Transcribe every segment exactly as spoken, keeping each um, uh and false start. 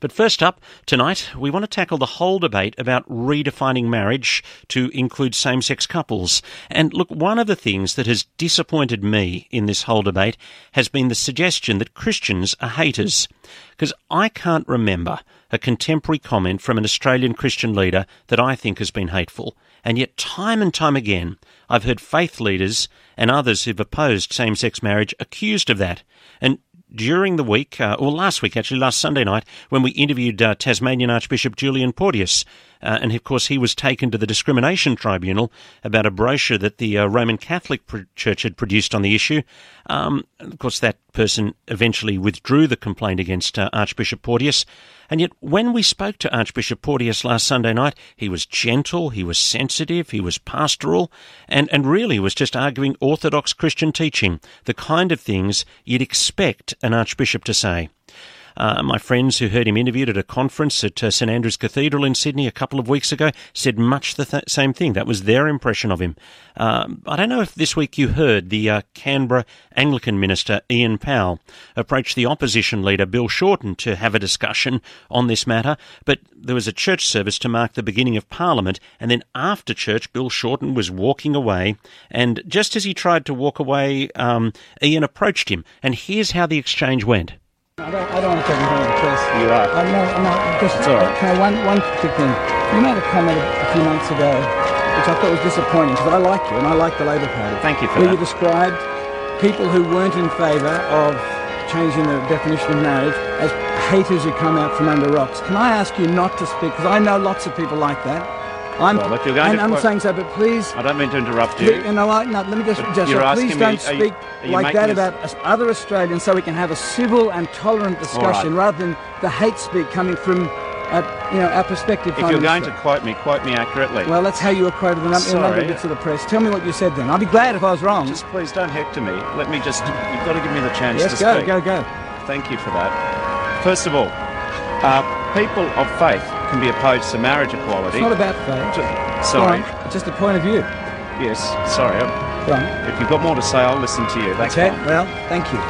But first up, tonight, we want to tackle the whole debate about redefining marriage to include same-sex couples. And look, one of the things that has disappointed me in this whole debate has been the suggestion that Christians are haters. Because I can't remember a contemporary comment from an Australian Christian leader that I think has been hateful. And yet, time and time again, I've heard faith leaders and others who've opposed same-sex marriage accused of that. And during the week, uh, or last week actually, last Sunday night, when we interviewed uh, Tasmanian Archbishop Julian Porteous, uh, and of course he was taken to the Discrimination Tribunal about a brochure that the uh, Roman Catholic Church had produced on the issue. Um, of course, that person eventually withdrew the complaint against uh, Archbishop Porteous. And yet, when we spoke to Archbishop Porteous last Sunday night, he was gentle, he was sensitive, he was pastoral, and, and really was just arguing orthodox Christian teaching, the kind of things you'd expect an archbishop to say. Uh, my friends who heard him interviewed at a conference at uh, St Andrew's Cathedral in Sydney a couple of weeks ago said much the th- same thing. That was their impression of him. Uh, I don't know if this week you heard the uh, Canberra Anglican minister Ian Powell approach the opposition leader Bill Shorten to have a discussion on this matter, but there was a church service to mark the beginning of Parliament, and then after church Bill Shorten was walking away, and just as he tried to walk away, um, Ian approached him, and here's how the exchange went. I don't, I don't want to take anything to the press. You are. I'm not, I'm not just, it's all right. Okay, one, one quick thing. You made a comment a few months ago, which I thought was disappointing, because I like you, and I like the Labour Party. Thank you for where that. You described people who weren't in favour of changing the definition of marriage as haters who come out from under rocks. Can I ask you not to speak, because I know lots of people like that. I'm, well, if you're going and to I'm quote, saying so, but please... I don't mean to interrupt you. You know, I, no, let me just... just you're so please asking don't me, are you- speak are you like that making about us- other Australians, so we can have a civil and tolerant discussion right. rather than the hate speak coming from, uh, you know, our perspective. If Prime you're going Minister. to quote me, quote me accurately. Well, that's how you were quoted in a num- in a number of Sorry. bits of the press. Tell me what you said then. I'd be glad if I was wrong. Just please don't hector me. Let me just... You've got to give me the chance yes, to go, speak. go, go. Thank you for that. First of all, uh, people of faith can be opposed to marriage equality. It's not about faith. Ju- Sorry. Go on. It's just a point of view. Yes, sorry. Go on. If you've got more to say, I'll listen to you. That's Okay, fine. well, thank you.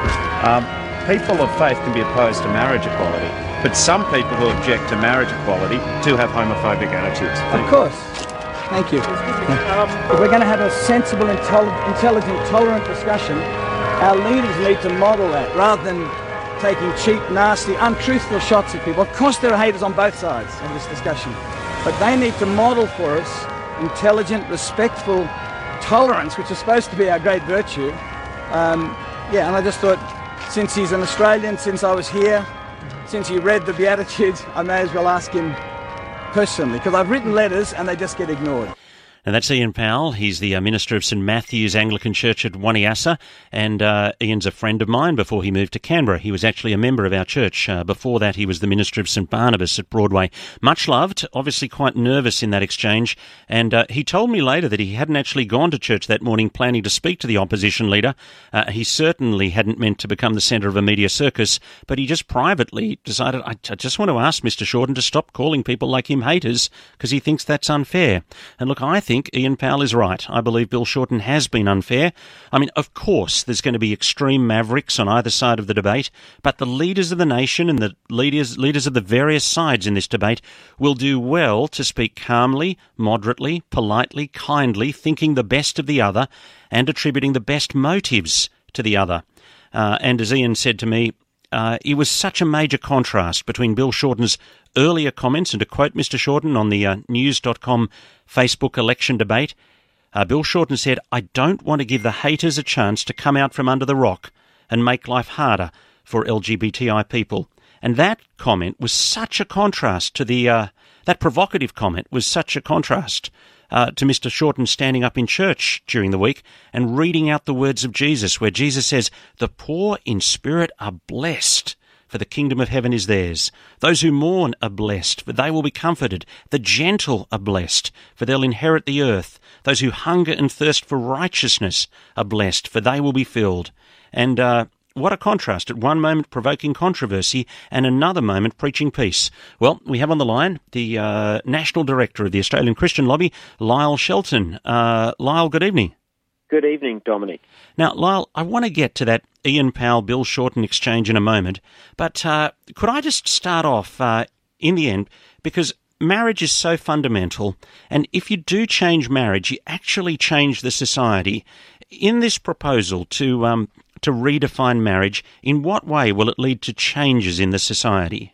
Um, people of faith can be opposed to marriage equality, but some people who object to marriage equality do have homophobic attitudes. Of course. Thank you. If we're going to have a sensible, intelli- intelligent, tolerant discussion, our leaders need to model that rather than taking cheap, nasty, untruthful shots at people. Of course there are haters on both sides of this discussion, but they need to model for us intelligent, respectful tolerance, which is supposed to be our great virtue. Um, yeah, and I just thought, since he's an Australian, since I was here, since he read the Beatitudes, I may as well ask him personally, because I've written letters and they just get ignored. And that's Ian Powell. He's the uh, minister of St Matthew's Anglican Church at Waniassa, and uh, Ian's a friend of mine before he moved to Canberra. He was actually a member of our church. Uh, before that, he was the minister of St Barnabas at Broadway. Much loved, obviously quite nervous in that exchange, and uh, he told me later that he hadn't actually gone to church that morning planning to speak to the opposition leader. Uh, he certainly hadn't meant to become the centre of a media circus, but he just privately decided, I, I just want to ask Mister Shorten to stop calling people like him haters, because he thinks that's unfair. And look, I think Ian Powell is right. I believe Bill Shorten has been unfair. I mean, of course, there's going to be extreme mavericks on either side of the debate, but the leaders of the nation and the leaders leaders of the various sides in this debate will do well to speak calmly, moderately, politely, kindly, thinking the best of the other and attributing the best motives to the other. Uh, and as Ian said to me, Uh, it was such a major contrast between Bill Shorten's earlier comments, and to quote Mister Shorten on the uh, news dot com Facebook election debate, uh, Bill Shorten said, "I don't want to give the haters a chance to come out from under the rock and make life harder for L G B T I people." And that comment was such a contrast to the, uh, that provocative comment was such a contrast Uh, to Mister Shorten standing up in church during the week and reading out the words of Jesus, where Jesus says, "The poor in spirit are blessed, for the kingdom of heaven is theirs. Those who mourn are blessed, for they will be comforted. The gentle are blessed, for they'll inherit the earth. Those who hunger and thirst for righteousness are blessed, for they will be filled." And uh, what a contrast, at one moment provoking controversy and another moment preaching peace. Well, we have on the line the uh, National Director of the Australian Christian Lobby, Lyle Shelton. Uh, Lyle, good evening. Good evening, Dominic. Now, Lyle, I want to get to that Ian Powell, Bill Shorten exchange in a moment, but uh, could I just start off uh, in the end, because marriage is so fundamental, and if you do change marriage, you actually change the society. In this proposal to um, to redefine marriage, in what way will it lead to changes in the society?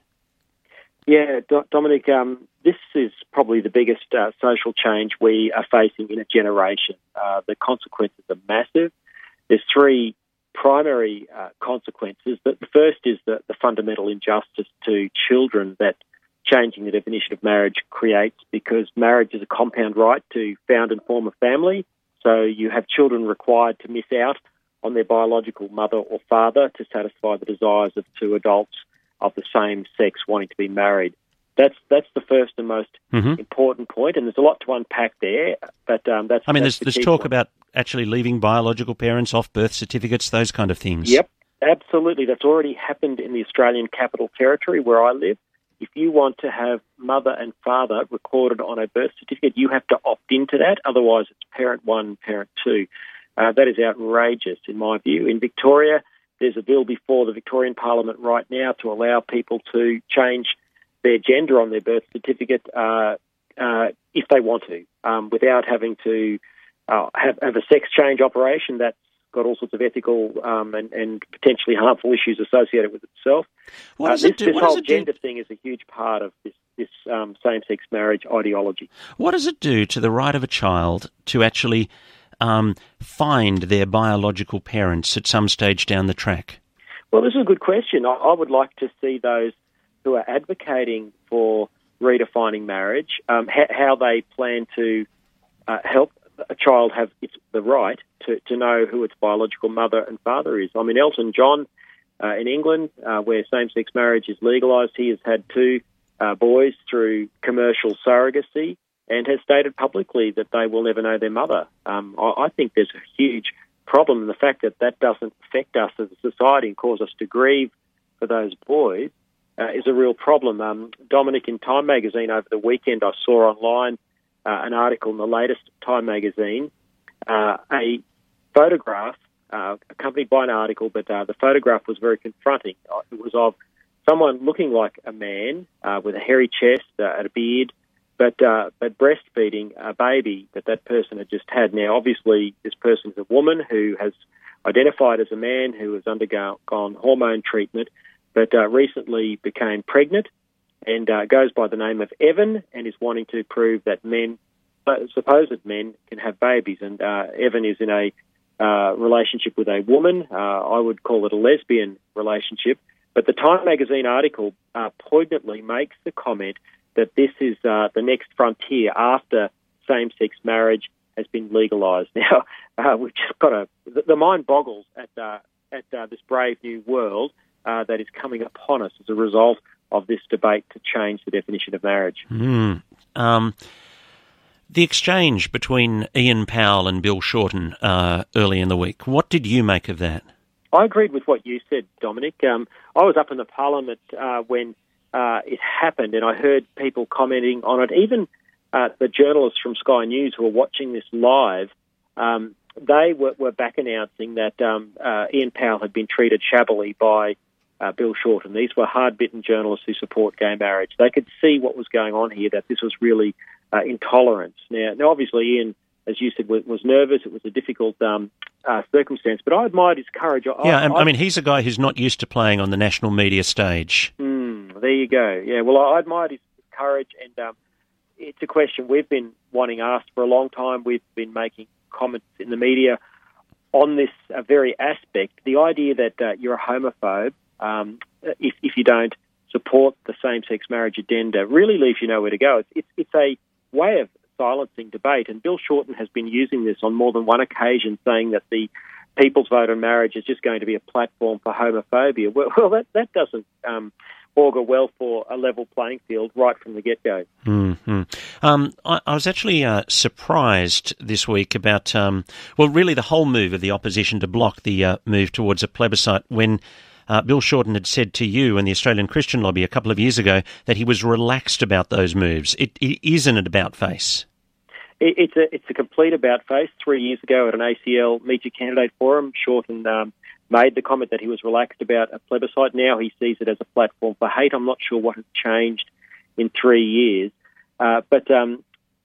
Yeah, Do- Dominic, um, this is probably the biggest uh, social change we are facing in a generation. Uh, the consequences are massive. There's three primary uh, consequences. The first is the, the fundamental injustice to children that changing the definition of marriage creates, because marriage is a compound right to found and form a family. So you have children required to miss out on their biological mother or father to satisfy the desires of two adults of the same sex wanting to be married. That's that's the first and most mm-hmm. important point, and there's a lot to unpack there. But um, that's I mean, that's there's, the there's talk point. about actually leaving biological parents off birth certificates, those kind of things. Yep, absolutely. That's already happened in the Australian Capital Territory where I live. If you want to have mother and father recorded on a birth certificate, you have to opt into that. Otherwise, it's parent one, parent two. Uh, that is outrageous, in my view. In Victoria, there's a bill before the Victorian Parliament right now to allow people to change their gender on their birth certificate uh, uh, if they want to, um, without having to uh, have, have a sex change operation that's got all sorts of ethical um, and, and potentially harmful issues associated with itself. What does uh, it this do? this What whole does it do? gender thing is a huge part of this, this um, same-sex marriage ideology. What does it do to the right of a child to actually um, find their biological parents at some stage down the track? Well, this is a good question. I, I would like to see those who are advocating for redefining marriage, um, ha- how they plan to uh, help a child have its, the right to, to know who its biological mother and father is. I mean, Elton John uh, in England, uh, where same-sex marriage is legalised, he has had two uh, boys through commercial surrogacy and has stated publicly that they will never know their mother. Um, I, I think there's a huge problem in the fact that that doesn't affect us as a society and cause us to grieve for those boys uh, is a real problem. Um, Dominic, in Time magazine over the weekend, I saw online uh, an article in the latest Time magazine, uh, a photograph uh, accompanied by an article, but uh, the photograph was very confronting. It was of someone looking like a man uh, with a hairy chest uh, and a beard, but uh, but breastfeeding a baby that that person had just had. Now, obviously, this person is a woman who has identified as a man who has undergone hormone treatment, but uh, recently became pregnant and uh, goes by the name of Evan and is wanting to prove that men, uh, supposed men, can have babies. And uh, Evan is in a uh, relationship with a woman. Uh, I would call it a lesbian relationship. But the Time magazine article uh, poignantly makes the comment that this is uh, the next frontier after same-sex marriage has been legalised. Now, uh, we've just got to... The, the mind boggles at uh, at uh, this brave new world uh, that is coming upon us as a result of this debate to change the definition of marriage. Mm. Um, the exchange between Ian Powell and Bill Shorten uh, early in the week, what did you make of that? I agreed with what you said, Dominic. Um, I was up in the Parliament uh, when uh, it happened, and I heard people commenting on it. Even uh, the journalists from Sky News who were watching this live, um, they were, were back announcing that um, uh, Ian Powell had been treated shabbily by uh, Bill Shorten. These were hard-bitten journalists who support gay marriage. They could see what was going on here, that this was really uh, intolerance. Now, now, obviously, Ian, as you said, was, was nervous. It was a difficult um, uh, circumstance, but I admired his courage. I, Yeah, I, I mean, he's a guy who's not used to playing on the national media stage. Mm, there you go. Yeah, well, I admired his courage, and um, it's a question we've been wanting asked for a long time. We've been making comments in the media on this uh, very aspect. The idea that uh, you're a homophobe um, if, if you don't support the same-sex marriage agenda really leaves you nowhere to go. It's, it's, it's a way of silencing debate, and Bill Shorten has been using this on more than one occasion, saying that the people's vote on marriage is just going to be a platform for homophobia. Well, well that, that doesn't um, augur well for a level playing field right from the get-go. Mm-hmm. Um, I, I was actually uh, surprised this week about, um, well, really the whole move of the opposition to block the uh, move towards a plebiscite when Uh, Bill Shorten had said to you and the Australian Christian Lobby a couple of years ago that he was relaxed about those moves. It, it isn't an about-face. it, it's a it's a complete about-face. Three years ago at an A C L Meet Your Candidate forum, Shorten um, made the comment that he was relaxed about a plebiscite. Now he sees it as a platform for hate. I'm not sure what has changed in three years. Uh, but um,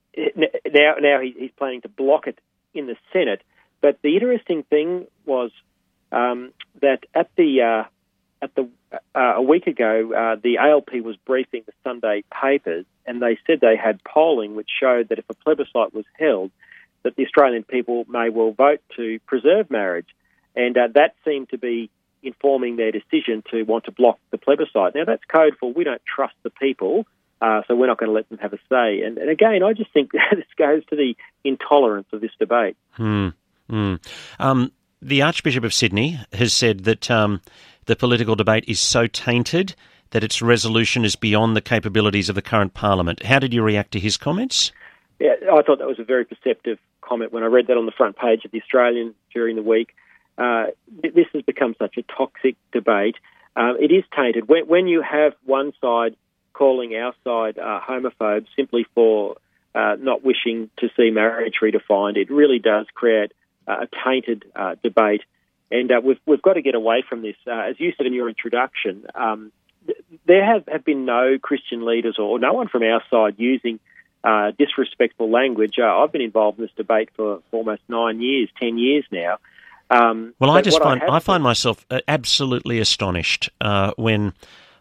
now now he, he's planning to block it in the Senate. But the interesting thing was um, that at the uh, at the uh, a week ago, uh, the A L P was briefing the Sunday papers, and they said they had polling which showed that if a plebiscite was held, that the Australian people may well vote to preserve marriage, and uh, that seemed to be informing their decision to want to block the plebiscite. Now that's code for we don't trust the people. Uh, so we're not going to let them have a say. And, and again, I just think this goes to the intolerance of this debate. Hmm. Mm. Um, the Archbishop of Sydney has said that um, the political debate is so tainted that its resolution is beyond the capabilities of the current Parliament. How did you react to his comments? Yeah, I thought that was a very perceptive comment when I read that on the front page of The Australian during the week. Uh, this has become such a toxic debate. Uh, it is tainted. When, when you have one side calling our side uh, homophobes simply for uh, not wishing to see marriage redefined, it really does create uh, a tainted uh, debate. And uh, we've we've got to get away from this. Uh, as you said in your introduction, um, th- there have, have been no Christian leaders or no one from our side using uh, disrespectful language. Uh, I've been involved in this debate for, for almost nine years, ten years now. Um, well, I just find I, I find myself absolutely astonished uh, when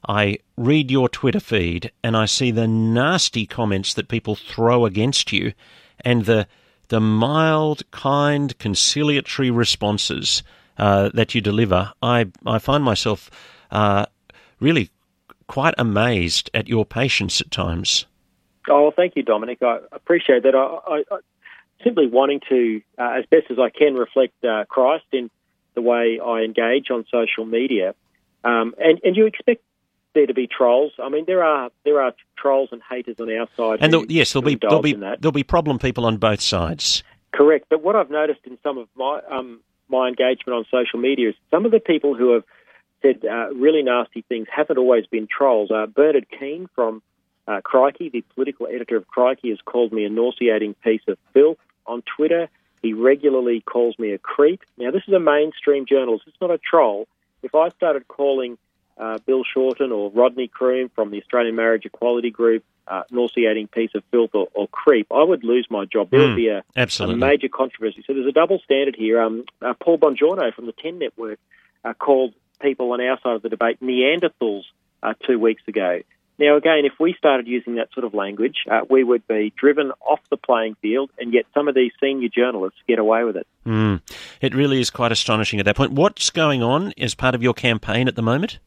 I read your Twitter feed and I see the nasty comments that people throw against you and the the mild, kind, conciliatory responses uh, that you deliver. I, I find myself uh, really quite amazed at your patience at times. Oh, well, thank you, Dominic. I appreciate that. I, I, I simply wanting to, uh, as best as I can, reflect uh, Christ in the way I engage on social media. Um, and, and you expect there to be trolls. I mean, there are there are trolls and haters on our side. And who, the, yes, there'll be there'll be there'll be problem people on both sides. Correct. But what I've noticed in some of my um, my engagement on social media is some of the people who have said uh, really nasty things haven't always been trolls. Uh, Bernard Keane from uh, Crikey, the political editor of Crikey, has called me a nauseating piece of filth on Twitter. He regularly calls me a creep. Now, this is a mainstream journalist. It's not a troll. If I started calling Uh, Bill Shorten or Rodney Croome from the Australian Marriage Equality Group, uh, nauseating piece of filth or, or creep, I would lose my job. There mm, would be a, a major controversy. So there's a double standard here. Um, uh, Paul Bongiorno from the ten Network uh, called people on our side of the debate Neanderthals uh, two weeks ago. Now, again, if we started using that sort of language, uh, we would be driven off the playing field, and yet some of these senior journalists get away with it. Mm, it really is quite astonishing at that point. What's going on as part of your campaign at the moment?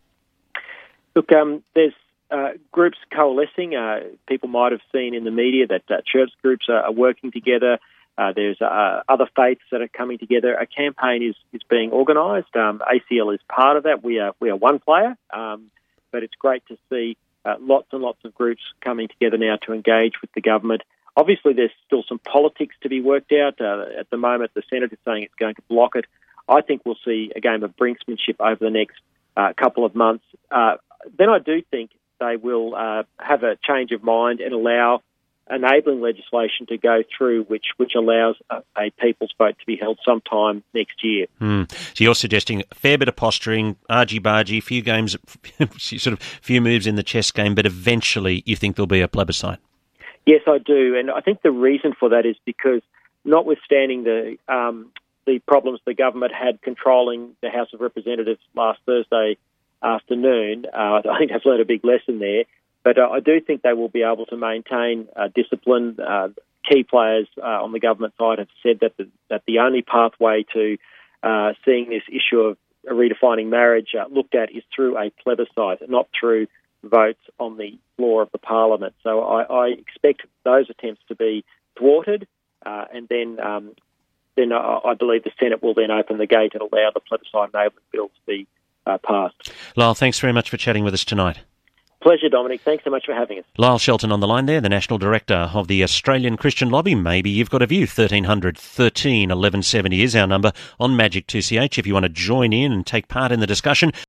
Look, um, there's uh, groups coalescing. Uh, people might have seen in the media that uh, church groups are, are working together. Uh, there's uh, other faiths that are coming together. A campaign is, is being organised. Um, A C L is part of that. We are we are one player, um, but it's great to see uh, lots and lots of groups coming together now to engage with the government. Obviously, there's still some politics to be worked out. Uh, at the moment, the Senate is saying it's going to block it. I think we'll see a game of brinksmanship over the next uh, couple of months. Uh, then I do think they will uh, have a change of mind and allow enabling legislation to go through which, which allows a, a people's vote to be held sometime next year. Mm. So you're suggesting a fair bit of posturing, argy-bargy, few games, sort of few moves in the chess game, but eventually you think there'll be a plebiscite? Yes, I do. And I think the reason for that is because notwithstanding the um, the problems the government had controlling the House of Representatives last Thursday afternoon, uh, I think they've learned a big lesson there. But uh, I do think they will be able to maintain uh, discipline. Uh, key players uh, on the government side have said that the, that the only pathway to uh, seeing this issue of redefining marriage uh, looked at is through a plebiscite, not through votes on the floor of the parliament. So I, I expect those attempts to be thwarted, uh, and then um, then I, I believe the Senate will then open the gate and allow the plebiscite enabling bill to be uh, passed. Lyle, thanks very much for chatting with us tonight. Pleasure, Dominic. Thanks so much for having us. Lyle Shelton on the line there, the National Director of the Australian Christian Lobby. Maybe you've got a view. thirteen hundred, thirteen, eleven seventy is our number on Magic two C H if you want to join in and take part in the discussion.